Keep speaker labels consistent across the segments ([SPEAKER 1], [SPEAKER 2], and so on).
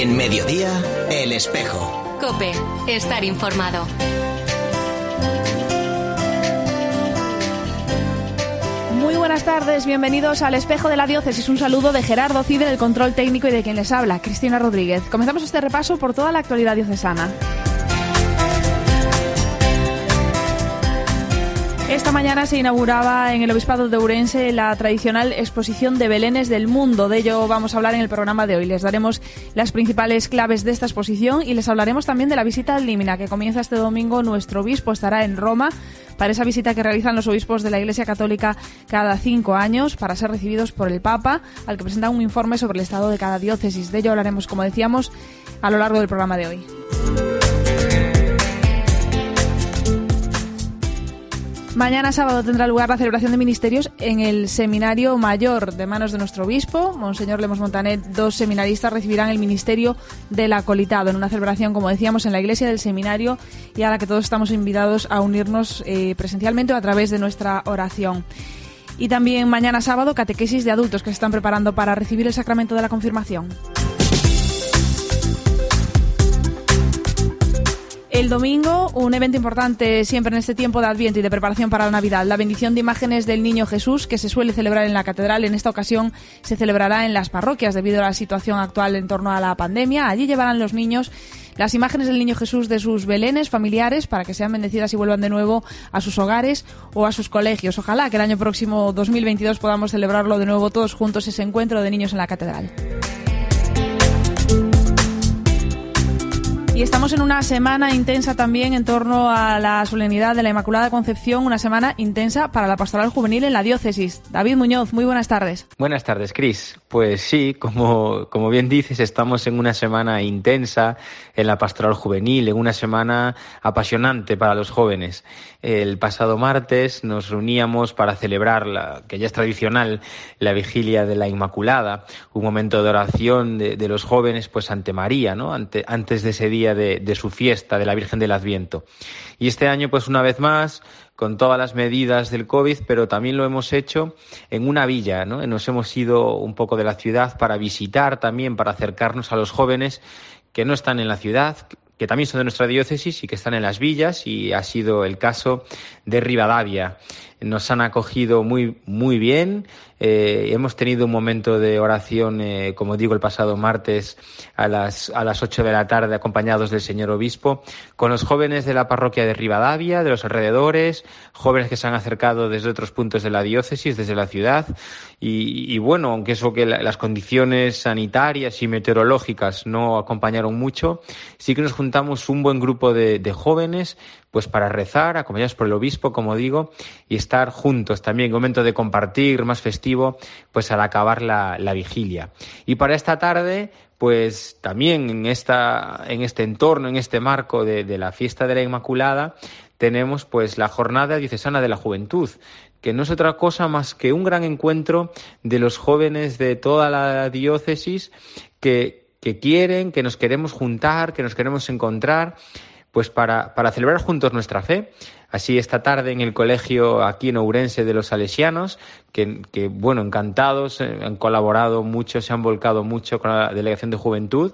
[SPEAKER 1] En Mediodía, El Espejo.
[SPEAKER 2] COPE. Estar informado.
[SPEAKER 3] Muy buenas tardes, bienvenidos al Espejo de la Diócesis. Un saludo de Gerardo Cide, del control técnico, y de quien les habla, Cristina Rodríguez. Comenzamos este repaso por toda la actualidad diocesana. Esta mañana se inauguraba en el Obispado de Ourense la tradicional exposición de Belenes del mundo. De ello vamos a hablar en el programa de hoy. Les daremos las principales claves de esta exposición y les hablaremos también de la visita al Límina, que comienza este domingo. Nuestro obispo estará en Roma para esa visita que realizan los obispos de la Iglesia Católica cada 5 años para ser recibidos por el Papa, al que presentan un informe sobre el estado de cada diócesis. De ello hablaremos, como decíamos, a lo largo del programa de hoy. Mañana sábado tendrá lugar la celebración de ministerios en el Seminario Mayor de manos de nuestro obispo, Monseñor Lemos Montanet. 2 seminaristas recibirán el ministerio del acolitado en una celebración, como decíamos, en la iglesia del seminario, y a la que todos estamos invitados a unirnos presencialmente o a través de nuestra oración. Y también mañana sábado, catequesis de adultos que se están preparando para recibir el sacramento de la confirmación. El domingo, un evento importante siempre en este tiempo de Adviento y de preparación para la Navidad, la bendición de imágenes del Niño Jesús, que se suele celebrar en la catedral. En esta ocasión se celebrará en las parroquias debido a la situación actual en torno a la pandemia. Allí llevarán los niños las imágenes del Niño Jesús de sus belenes familiares para que sean bendecidas y vuelvan de nuevo a sus hogares o a sus colegios. Ojalá que el año próximo, 2022, podamos celebrarlo de nuevo todos juntos, ese encuentro de niños en la catedral. Y estamos en una semana intensa también en torno a la solemnidad de la Inmaculada Concepción, una semana intensa para la pastoral juvenil en la diócesis. David Muñoz, muy buenas tardes.
[SPEAKER 4] Buenas tardes, Cris. Pues sí, como bien dices, estamos en una semana intensa en la pastoral juvenil, en una semana apasionante para los jóvenes. El pasado martes nos reuníamos para celebrar, que ya es tradicional, la vigilia de la Inmaculada, un momento de oración de los jóvenes pues ante María, ¿no? Antes de ese día de su fiesta de la Virgen del Adviento. Y este año, pues una vez más, con todas las medidas del COVID, pero también lo hemos hecho en una villa, ¿no? Nos hemos ido un poco de la ciudad para visitar también, para acercarnos a los jóvenes que no están en la ciudad, que también son de nuestra diócesis y que están en las villas, y ha sido el caso de Rivadavia. Nos han acogido muy, muy bien. Hemos tenido un momento de oración, como digo, el pasado martes a las 8 de la tarde, acompañados del señor obispo, con los jóvenes de la parroquia de Rivadavia, de los alrededores, jóvenes que se han acercado desde otros puntos de la diócesis, desde la ciudad. Y bueno, aunque eso que las condiciones sanitarias y meteorológicas no acompañaron mucho, sí que nos juntamos un buen grupo de jóvenes pues para rezar, acompañados por el obispo, como digo, y estar juntos también, un momento de compartir más festivo, pues al acabar la vigilia. Y para esta tarde, pues también en este entorno, en este marco de la fiesta de la Inmaculada, tenemos pues la Jornada Diocesana de la Juventud, que no es otra cosa más que un gran encuentro de los jóvenes de toda la diócesis que quieren, que nos queremos juntar, que nos queremos encontrar, pues para celebrar juntos nuestra fe. Así esta tarde en el colegio aquí en Ourense de los Salesianos, que bueno, encantados, han colaborado mucho, se han volcado mucho con la Delegación de Juventud.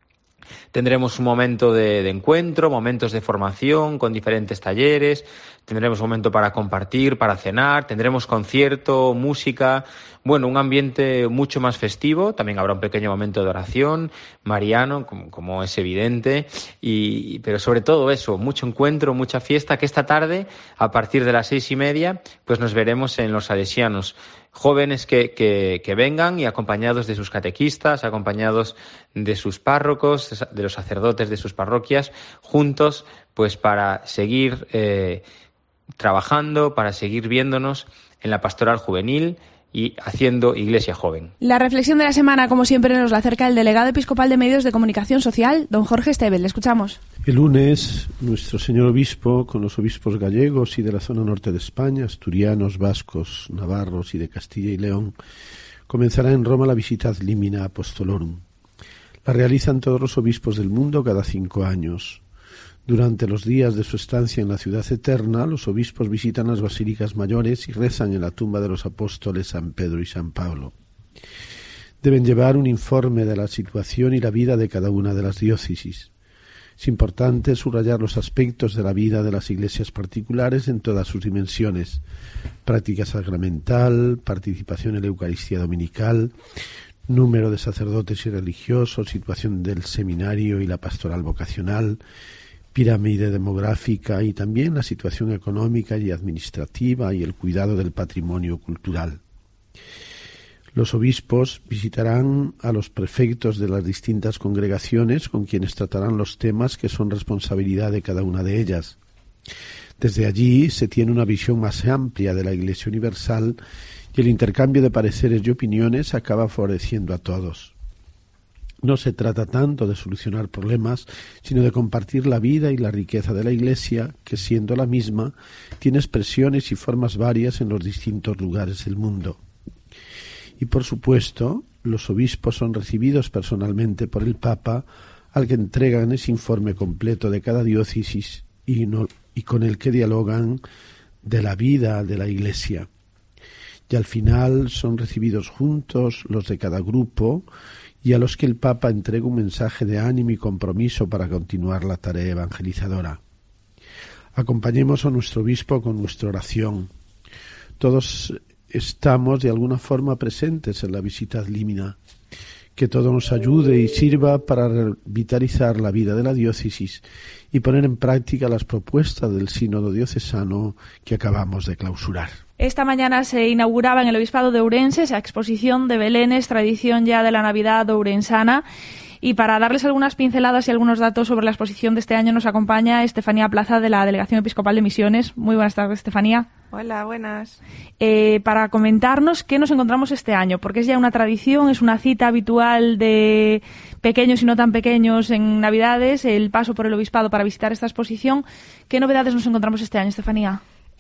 [SPEAKER 4] Tendremos un momento de encuentro, momentos de formación con diferentes talleres, tendremos un momento para compartir, para cenar, tendremos concierto, música, bueno, un ambiente mucho más festivo. También habrá un pequeño momento de oración mariano, como es evidente, pero sobre todo eso, mucho encuentro, mucha fiesta, que esta tarde, a partir de las 6:30, pues nos veremos en los Salesianos. Jóvenes que vengan y acompañados de sus catequistas, acompañados de sus párrocos, de los sacerdotes de sus parroquias, juntos pues para seguir trabajando, para seguir viéndonos en la pastoral juvenil y haciendo Iglesia joven.
[SPEAKER 3] La reflexión de la semana, como siempre, nos la acerca el delegado episcopal de Medios de Comunicación Social, don Jorge Estebel. Le escuchamos.
[SPEAKER 5] El lunes, nuestro señor obispo, con los obispos gallegos y de la zona norte de España, asturianos, vascos, navarros y de Castilla y León, comenzará en Roma la visita ad Limina Apostolorum. La realizan todos los obispos del mundo cada 5 años. Durante los días de su estancia en la ciudad eterna, los obispos visitan las basílicas mayores y rezan en la tumba de los apóstoles San Pedro y San Pablo. deben llevar un informe de la situación y la vida de cada una de las diócesis. Es importante subrayar los aspectos de la vida de las iglesias particulares en todas sus dimensiones: práctica sacramental, participación en la Eucaristía dominical, número de sacerdotes y religiosos, situación del seminario y la pastoral vocacional, pirámide demográfica y también la situación económica y administrativa y el cuidado del patrimonio cultural. Los obispos visitarán a los prefectos de las distintas congregaciones, con quienes tratarán los temas que son responsabilidad de cada una de ellas. Desde allí se tiene una visión más amplia de la Iglesia universal y el intercambio de pareceres y opiniones acaba favoreciendo a todos. No se trata tanto de solucionar problemas, sino de compartir la vida y la riqueza de la Iglesia, que siendo la misma, tiene expresiones y formas varias en los distintos lugares del mundo. Y por supuesto, los obispos son recibidos personalmente por el Papa, al que entregan ese informe completo de cada diócesis y con el que dialogan de la vida de la Iglesia. Y al final son recibidos juntos los de cada grupo y a los que el Papa entrega un mensaje de ánimo y compromiso para continuar la tarea evangelizadora. Acompañemos a nuestro obispo con nuestra oración. Todos estamos de alguna forma presentes en la Visitas Limina. Que todo nos ayude y sirva para revitalizar la vida de la diócesis y poner en práctica las propuestas del sínodo diocesano que acabamos de clausurar.
[SPEAKER 3] Esta mañana se inauguraba en el Obispado de Ourense esa exposición de belenes, tradición ya de la Navidad ourensana. Y para darles algunas pinceladas y algunos datos sobre la exposición de este año nos acompaña Estefanía Plaza de la Delegación Episcopal de Misiones. Muy buenas tardes, Estefanía.
[SPEAKER 6] Hola, buenas.
[SPEAKER 3] Para comentarnos qué nos encontramos este año, porque es ya una tradición, es una cita habitual de pequeños y no tan pequeños en Navidades, el paso por el Obispado para visitar esta exposición. ¿Qué novedades nos encontramos este año, Estefanía?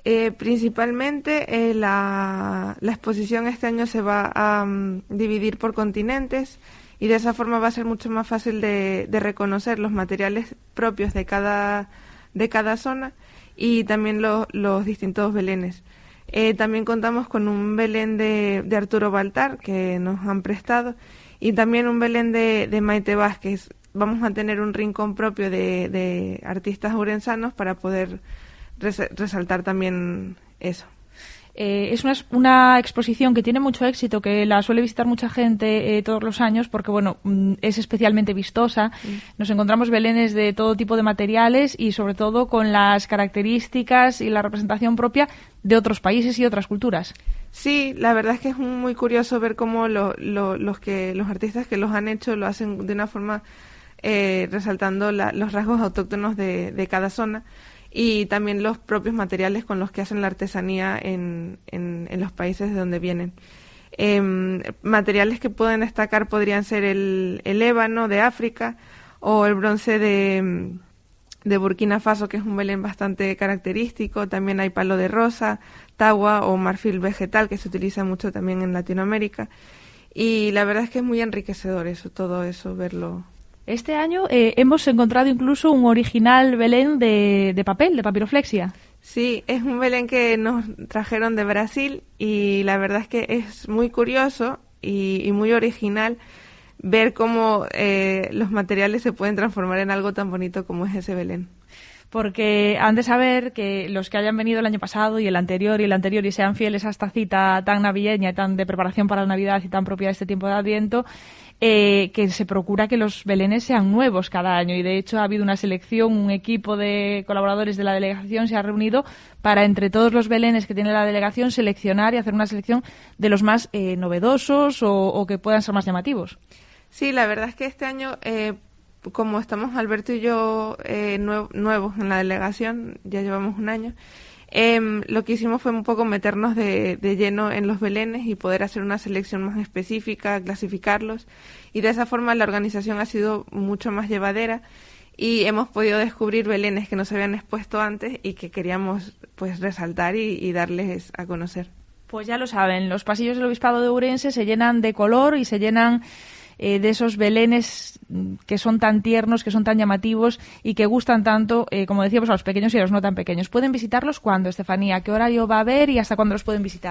[SPEAKER 6] Principalmente la exposición este año se va a dividir por continentes. Y de esa forma va a ser mucho más fácil de reconocer los materiales propios de cada zona y también los distintos belenes. También contamos con un belén de Arturo Baltar, que nos han prestado, y también un belén de Maite Vázquez. Vamos a tener un rincón propio de artistas ourensanos para poder resaltar también eso.
[SPEAKER 3] Es una exposición que tiene mucho éxito, que la suele visitar mucha gente todos los años porque, bueno, es especialmente vistosa. Nos encontramos belenes de todo tipo de materiales y, sobre todo, con las características y la representación propia de otros países y otras culturas.
[SPEAKER 6] Sí, la verdad es que es muy curioso ver cómo los artistas que los han hecho lo hacen de una forma resaltando los rasgos autóctonos de cada zona. Y también los propios materiales con los que hacen la artesanía en los países de donde vienen. Materiales que pueden destacar podrían ser el ébano de África o el bronce de Burkina Faso, que es un belén bastante característico. También hay palo de rosa, tagua o marfil vegetal, que se utiliza mucho también en Latinoamérica. Y la verdad es que es muy enriquecedor todo eso, verlo.
[SPEAKER 3] Este año hemos encontrado incluso un original belén de papel, de papiroflexia.
[SPEAKER 6] Sí, es un belén que nos trajeron de Brasil y la verdad es que es muy curioso y muy original ver cómo los materiales se pueden transformar en algo tan bonito como es ese belén.
[SPEAKER 3] Porque han de saber que los que hayan venido el año pasado y el anterior y sean fieles a esta cita tan navideña y tan de preparación para la Navidad y tan propia de este tiempo de Adviento, que se procura que los belenes sean nuevos cada año y de hecho ha habido una selección, un equipo de colaboradores de la delegación se ha reunido para entre todos los belenes que tiene la delegación seleccionar y hacer una selección de los más novedosos o que puedan ser más llamativos.
[SPEAKER 6] Sí, la verdad es que este año, como estamos Alberto y yo nuevos en la delegación, ya llevamos un año, lo que hicimos fue un poco meternos de lleno en los belenes y poder hacer una selección más específica, clasificarlos, y de esa forma la organización ha sido mucho más llevadera y hemos podido descubrir belenes que no se habían expuesto antes y que queríamos pues resaltar y darles a conocer.
[SPEAKER 3] Pues ya lo saben, los pasillos del Obispado de Ourense se llenan de color y se llenan de esos belenes que son tan tiernos, que son tan llamativos y que gustan tanto, como decíamos, a los pequeños y a los no tan pequeños. ¿Pueden visitarlos cuándo, Estefanía? ¿Qué horario va a haber y hasta cuándo los pueden visitar?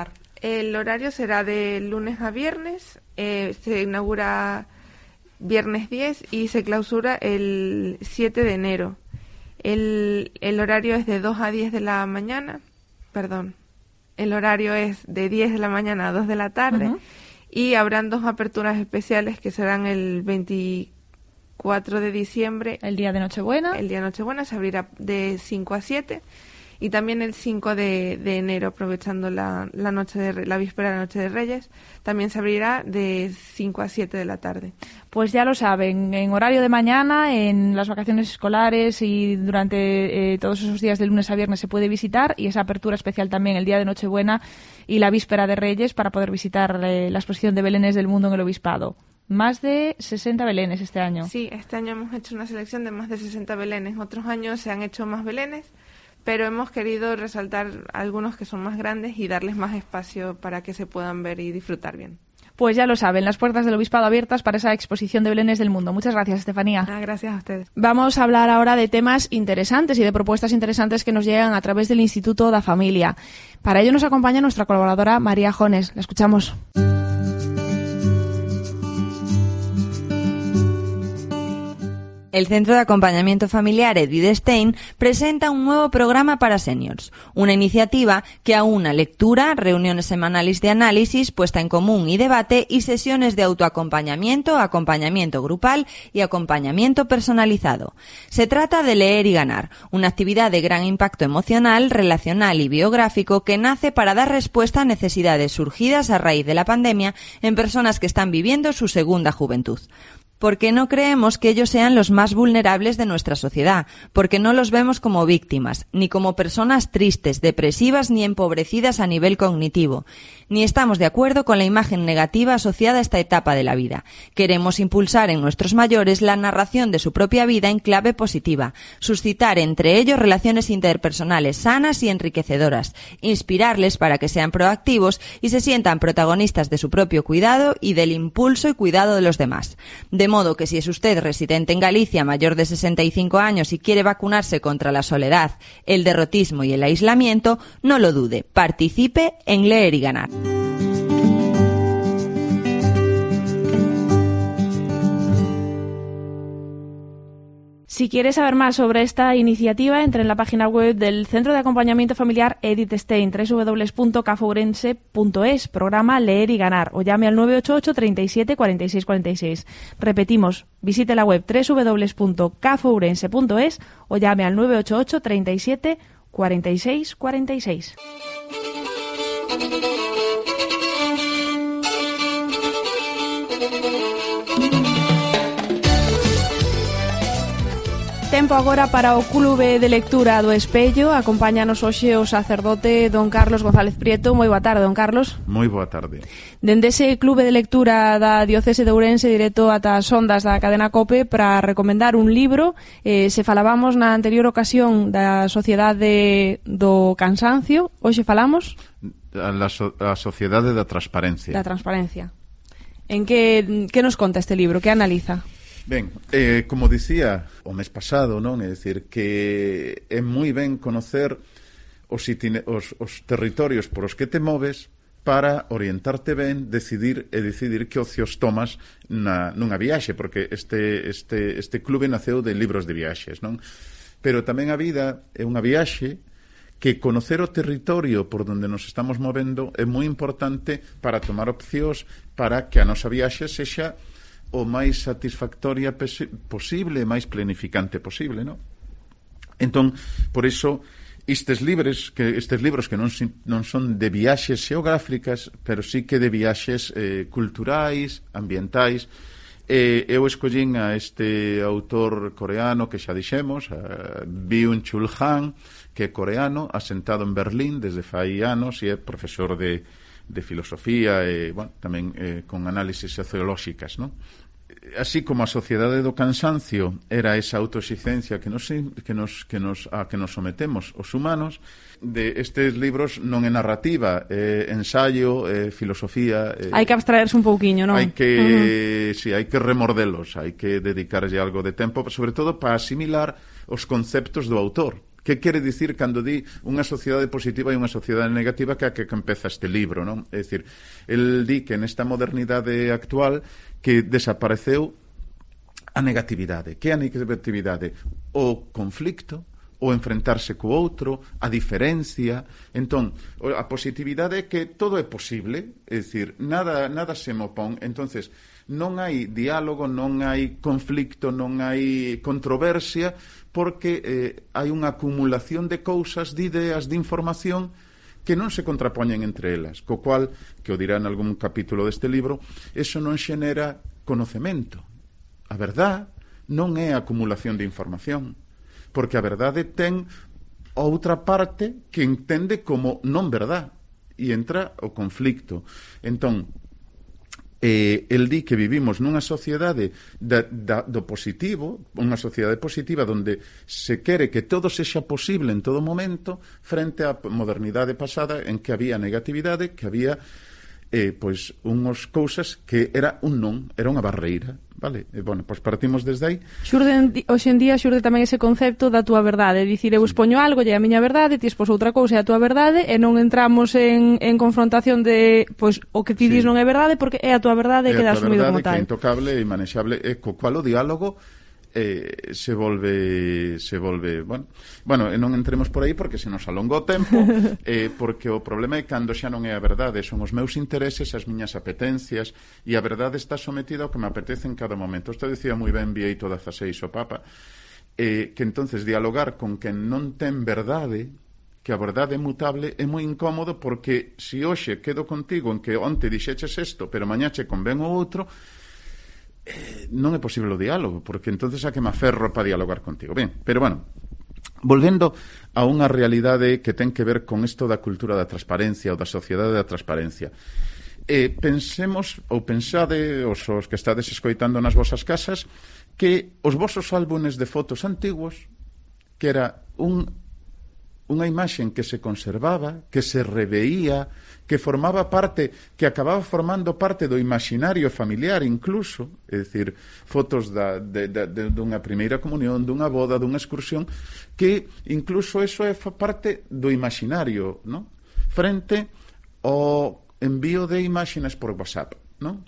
[SPEAKER 6] El horario será de lunes a viernes, se inaugura viernes 10 y se clausura el 7 de enero. El horario es de 2 a 10 de la mañana, el horario es de 10 de la mañana a 2 de la tarde. Uh-huh. Y habrán 2 aperturas especiales que serán el 24 de diciembre.
[SPEAKER 3] El día de Nochebuena.
[SPEAKER 6] El día de Nochebuena se abrirá de 5 a 7. Y también el 5 de enero, aprovechando la víspera de la Noche de Reyes, también se abrirá de 5 a 7 de la tarde.
[SPEAKER 3] Pues ya lo saben, en horario de mañana, en las vacaciones escolares y durante todos esos días de lunes a viernes se puede visitar, y esa apertura especial también el día de Nochebuena y la víspera de Reyes para poder visitar la exposición de Belenes del Mundo en el Obispado. Más de 60 belenes este año.
[SPEAKER 6] Sí, este año hemos hecho una selección de más de 60 belenes. Otros años se han hecho más belenes, pero hemos querido resaltar algunos que son más grandes y darles más espacio para que se puedan ver y disfrutar bien.
[SPEAKER 3] Pues ya lo saben, las puertas del Obispado abiertas para esa exposición de Belenes del Mundo. Muchas gracias, Estefanía.
[SPEAKER 6] Gracias a ustedes.
[SPEAKER 3] Vamos a hablar ahora de temas interesantes y de propuestas interesantes que nos llegan a través del Instituto da Familia. Para ello nos acompaña nuestra colaboradora María Jones. La escuchamos.
[SPEAKER 7] El Centro de Acompañamiento Familiar Edith Stein presenta un nuevo programa para seniors, una iniciativa que aúna lectura, reuniones semanales de análisis, puesta en común y debate y sesiones de autoacompañamiento, acompañamiento grupal y acompañamiento personalizado. Se trata de Leer y Ganar, una actividad de gran impacto emocional, relacional y biográfico que nace para dar respuesta a necesidades surgidas a raíz de la pandemia en personas que están viviendo su segunda juventud. Porque no creemos que ellos sean los más vulnerables de nuestra sociedad, porque no los vemos como víctimas, ni como personas tristes, depresivas ni empobrecidas a nivel cognitivo, ni estamos de acuerdo con la imagen negativa asociada a esta etapa de la vida. Queremos impulsar en nuestros mayores la narración de su propia vida en clave positiva, suscitar entre ellos relaciones interpersonales sanas y enriquecedoras, inspirarles para que sean proactivos y se sientan protagonistas de su propio cuidado y del impulso y cuidado de los demás. De modo que si es usted residente en Galicia, mayor de 65 años y quiere vacunarse contra la soledad, el derrotismo y el aislamiento, no lo dude, participe en Leer y Ganar.
[SPEAKER 3] Si quieres saber más sobre esta iniciativa, entra en la página web del Centro de Acompañamiento Familiar Edith Stein, www.cafourense.es, programa Leer y Ganar, o llame al 988 37 46 46. Repetimos, visite la web www.cafourense.es o llame al 988 37 46 46. Tempo agora para o Clube de Lectura do Espello. Acompáñanos hoxe o sacerdote don Carlos González Prieto. Moi boa tarde, don Carlos.
[SPEAKER 8] Moi boa tarde.
[SPEAKER 3] Dende ese Clube de Lectura da Diocese de Ourense, directo ata as ondas da cadena COPE para recomendar un libro. Se falábamos na anterior ocasión da Sociedade do Cansancio. Hoxe falamos
[SPEAKER 8] a Sociedade da Transparencia.
[SPEAKER 3] Da Transparencia. En que nos conta este libro? Que analiza?
[SPEAKER 8] Ben, como dicía o mes pasado, non? É dicir, que é moi ben conocer os territorios por os que te moves para orientarte ben, decidir que ocios tomas nunha viaxe, porque este clube naceu de libros de viaxes, non? Pero tamén a vida é unha viaxe que conocer o territorio por onde nos estamos movendo é moi importante para tomar opcións para que a nosa viaxe sexa o máis satisfactoria posible, máis planificante posible, non? Entón, por iso, estes libros que non son de viaxes xeográficas, pero sí que de viaxes culturais, ambientais. Eu escollín a este autor coreano que xa dixemos, Byung-Chul Han, que é coreano, asentado en Berlín desde fai anos e é profesor de filosofía e, bueno, tamén con análisis sociolóxicas, non? Así como a Sociedade do Cansancio era esa autoexigencia que nos sometemos os humanos, de estes libros non é narrativa, é ensaio, é filosofía.
[SPEAKER 3] Hai que abstraerse un pouquiño, non?
[SPEAKER 8] Hai que remordelos, hai que dedicarlle algo de tempo, sobre todo para asimilar os conceptos do autor, Que quere dicir cando di unha sociedade positiva e unha sociedade negativa, que é a que empeza este libro, non? É dicir, el di que nesta modernidade actual que desapareceu a negatividade. Que é a negatividade? O conflicto, o enfrentarse co outro, a diferencia. Entón, a positividade é que todo é posible, é dicir, nada se me opón. Entonces, non hai diálogo, non hai conflicto, non hai controversia, porque hai unha acumulación de cousas, de ideas, de información que non se contrapoñen entre elas, co cual, que o dirá en algún capítulo deste libro, eso non xenera conocemento. A verdade non é acumulación de información, porque a verdade ten outra parte que entende como non verdade, e entra o conflicto. Entón, el di que vivimos nunha sociedade do positivo, unha sociedade positiva onde se quere que todo sexa posible en todo momento, frente á modernidade pasada en que había negatividade, que había pois unhas cousas que era un non, era unha barreira, vale? Bueno, pois partimos desde aí.
[SPEAKER 3] Hoxe en día xurde tamén ese concepto da túa verdade, dicir, eu expoño algo, lle a miña verdade, ti expós outra cousa e a túa verdade, e non entramos en confrontación de, pois, o que ti dis non é verdade, porque é a túa verdade e queda asumido como tal.
[SPEAKER 8] É a túa verdade que é intocable e manexable, e co cual o diálogo se volve bueno, e non entremos por aí porque se nos alonga o tempo, porque o problema é cando xa non é a verdade, son os meus intereses, as miñas apetencias, e a verdade está sometida ao que me apetece en cada momento. Isto dicía moi ben Bieito XVI, o Papa, que entonces dialogar con quen non ten verdade, que a verdade é mutable, é moi incómodo, porque se hoxe quedo contigo en que onte dixeches isto, pero mañá che convén o outro, non é posible o diálogo, porque entonces a que me aferro para dialogar contigo. Ben, pero bueno, volvendo a unha realidade que ten que ver con isto da cultura da transparencia ou da sociedade da transparencia. Pensemos, ou pensade, os que estades escoitando nas vosas casas, que os vosos álbumes de fotos antigos, que era unha imaxen que se conservaba, que se reveía, que formaba parte, que acababa formando parte do imaginario familiar incluso, é dicir, fotos dunha primeira comunión, dunha boda, dunha excursión, que incluso eso é parte do imaginario, non? Frente ao envío de imaxes por WhatsApp, non?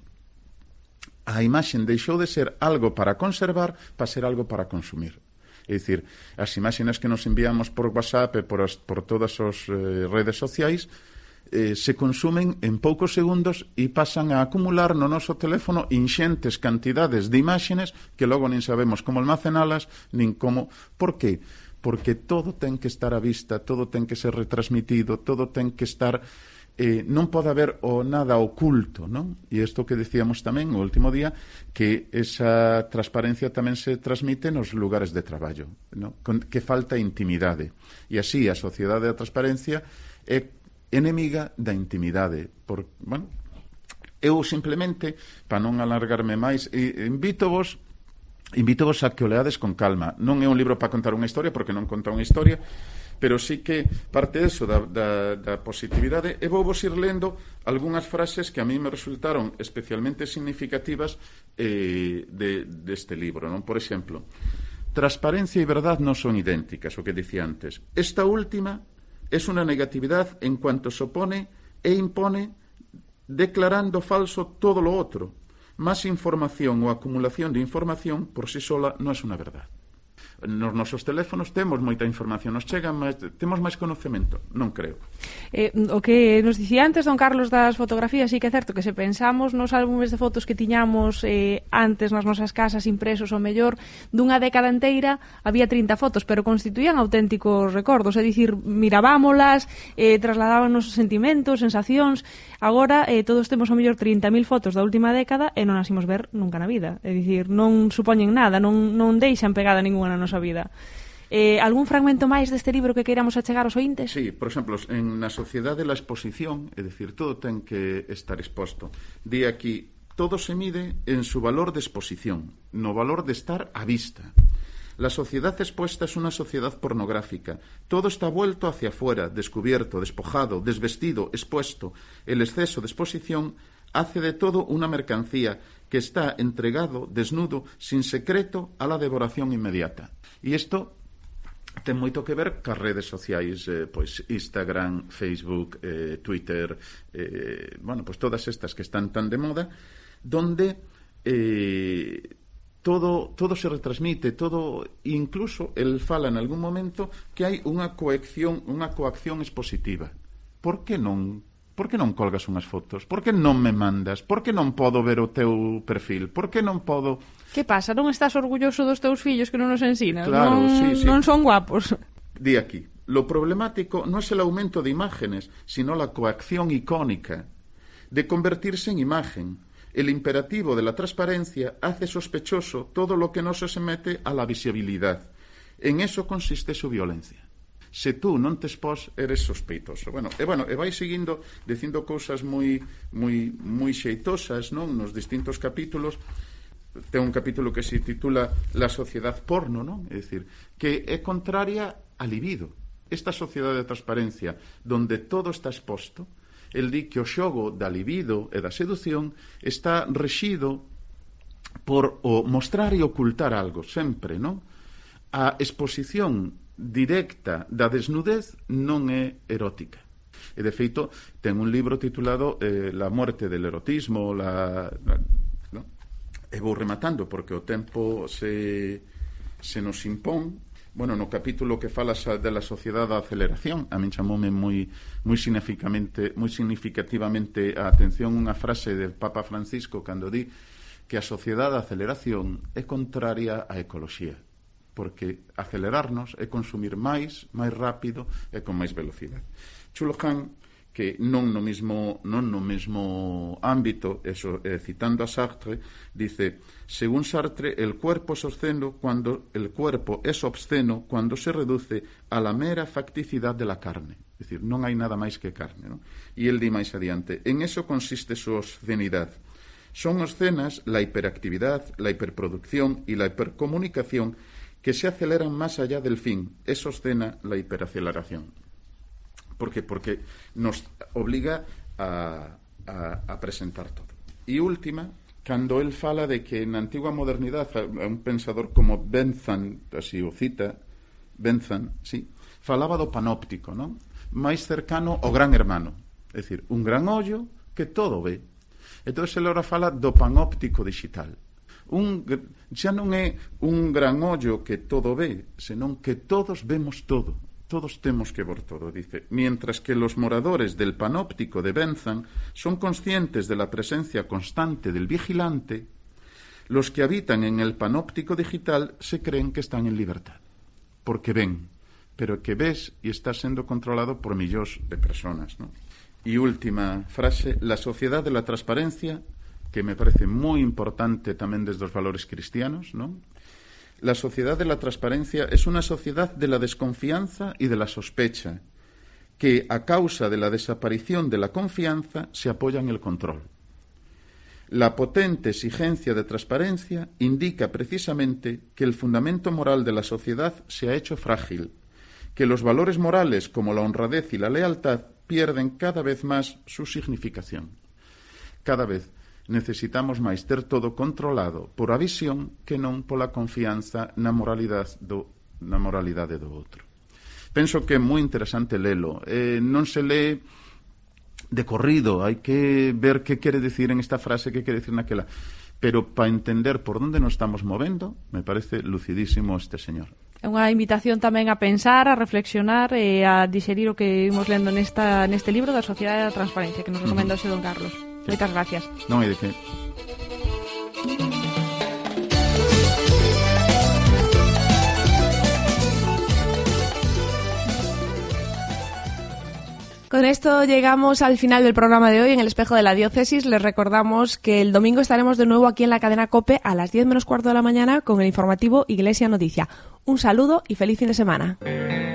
[SPEAKER 8] A imaxen deixou de ser algo para conservar para ser algo para consumir. É dicir, as imaxes que nos enviamos por WhatsApp e por todas as redes sociais se consumen en poucos segundos e pasan a acumular no noso teléfono inxentes cantidades de imaxes que logo nin sabemos como almacenalas, nin como... Por qué? Porque todo ten que estar á vista, todo ten que ser retransmitido, todo ten que estar... non pode haber nada oculto, non? E isto que decíamos tamén o último día, que esa transparencia tamén se transmite nos lugares de traballo, non? Que falta intimidade. E así a sociedade da transparencia é enemiga da intimidade. Bueno, eu simplemente, para non alargarme máis, invítovos a que o leades con calma. Non é un libro para contar unha historia, porque non conta unha historia, pero sí que parte disso da positividade, e vou vos ir lendo algunhas frases que a mí me resultaron especialmente significativas deste libro, non? Por exemplo, transparencia e verdad non son idénticas, o que dicía antes. Esta última es una negatividad en cuanto se opone e impone, declarando falso todo lo otro. Más información o acumulación de información por sí sola no es una verdad. Nos nosos teléfonos temos moita información, nos chegan máis, temos máis conocemento, non creo.
[SPEAKER 3] O que nos dicía antes don Carlos das fotografías, sí que é certo que se pensamos nos álbumes de fotos que tiñamos antes nas nosas casas impresos, o mellor dunha década inteira había 30 fotos, pero constituían auténticos recordos, é dicir, mirabámolas, trasladábanos sentimentos, sensacións. Agora todos temos o mellor 30.000 fotos da última década e non as imos ver nunca na vida, é dicir, non supoñen nada, non deixan pegada ninguna na nosa vida. Algún fragmento máis deste libro que queiramos achegar aos ointes?
[SPEAKER 8] Sí, por exemplo, na sociedade la exposición, é dicir, todo ten que estar exposto. Di aquí, todo se mide en su valor de exposición, no valor de estar á vista. La sociedad expuesta es una sociedad pornográfica. Todo está vuelto hacia afuera, descubierto, despojado, desvestido, expuesto. El exceso de exposición hace de todo una mercancía que está entregado, desnudo, sin secreto, a la devoración inmediata. Y esto ten moito que ver cas redes sociais, pois Instagram, Facebook, Twitter, pois todas estas que están tan de moda, donde todo se retransmite, todo, incluso el fala en algún momento que hai unha coacción expositiva. Por que non colgas unhas fotos? Por que non me mandas? Por que non podo ver o teu perfil? Por que non podo...
[SPEAKER 3] Que pasa? Non estás orgulloso dos teus fillos que non nos ensinan?
[SPEAKER 8] Claro, sí.
[SPEAKER 3] Non son guapos.
[SPEAKER 8] Di aquí, lo problemático no es el aumento de imágenes, sino la coacción icónica de convertirse en imagen. El imperativo de la transparencia hace sospechoso todo lo que no se mete a la visibilidad. En eso consiste su violencia. Se tú non te expós, eres sospeitoso. E vai seguindo dicindo cousas moi xeitosas, non? Nos distintos capítulos. Ten un capítulo que se titula La sociedad porno, non? É dicir, que é contraria á libido. Esta sociedade de transparencia, donde todo está exposto, el di que o xogo da libido e da sedución está rexido por o mostrar e ocultar algo, sempre, non? A exposición directa da desnudez non é erótica. E, de feito, ten un libro titulado La muerte del erotismo, ¿no? E vou rematando, porque o tempo se nos impón. No capítulo que falas de la sociedade da aceleración, a min chamoume moi significativamente a atención unha frase del Papa Francisco cando di que a sociedade da aceleración é contraria á ecoloxía, porque acelerarnos é consumir máis rápido e con máis velocidade. Chulo Han, que non no mismo ámbito, eso, citando a Sartre, dice: según Sartre, el cuerpo es obsceno cuando se reduce a la mera facticidad de la carne. Es decir, non hai nada máis que carne, ¿no? E el di máis adiante: en eso consiste su obscenidad. Son obscenas la hiperactividad, la hiperproducción y la hipercomunicación que se aceleran más allá del fin. Es obscena la hiperaceleración. ¿Por qué? Porque nos obliga a presentar todo. E última, cando el fala de que na antigua modernidade un pensador como Bentham, así o cita, Bentham, sí, falaba do panóptico, non? Máis cercano ao gran hermano, é dicir, un gran ollo que todo ve. Entón, ele ora fala do panóptico digital. Xa non é un gran ollo que todo ve, senón que todos vemos todo. Todos temos que ver todo, dice. Mientras que los moradores del panóptico de Bentham son conscientes de la presencia constante del vigilante, los que habitan en el panóptico digital se creen que están en libertad, porque ven, pero que ves y estás siendo controlado por millóns de personas, ¿no? Y última frase: la sociedad de la transparencia, que me parece muy importante también desde los valores cristianos, ¿no? La sociedad de la transparencia es una sociedad de la desconfianza y de la sospecha, que a causa de la desaparición de la confianza se apoya en el control. La potente exigencia de transparencia indica precisamente que el fundamento moral de la sociedad se ha hecho frágil, que los valores morales como la honradez y la lealtad pierden cada vez más su significación. Cada vez necesitamos máis ter todo controlado por a visión que non pola confianza na moralidade do outro. Penso que é moi interesante lelo. Non se lee de corrido, hai que ver que quere decir en esta frase, que quere decir naquela. Pero para entender por onde nos estamos movendo, me parece lucidísimo este señor.
[SPEAKER 3] É unha invitación tamén a pensar, a reflexionar e a digerir o que vimos lendo neste libro da Sociedade da Transparencia, que nos recomenda hoxe don Carlos. Moitas gracias.
[SPEAKER 8] Non hai de que.
[SPEAKER 6] Con esto llegamos al final del programa de hoy en el Espejo de la Diócesis. Les recordamos que el domingo estaremos de nuevo aquí en la cadena COPE a las 10 menos cuarto de la mañana con el informativo Iglesia Noticia. Un saludo y feliz fin de semana.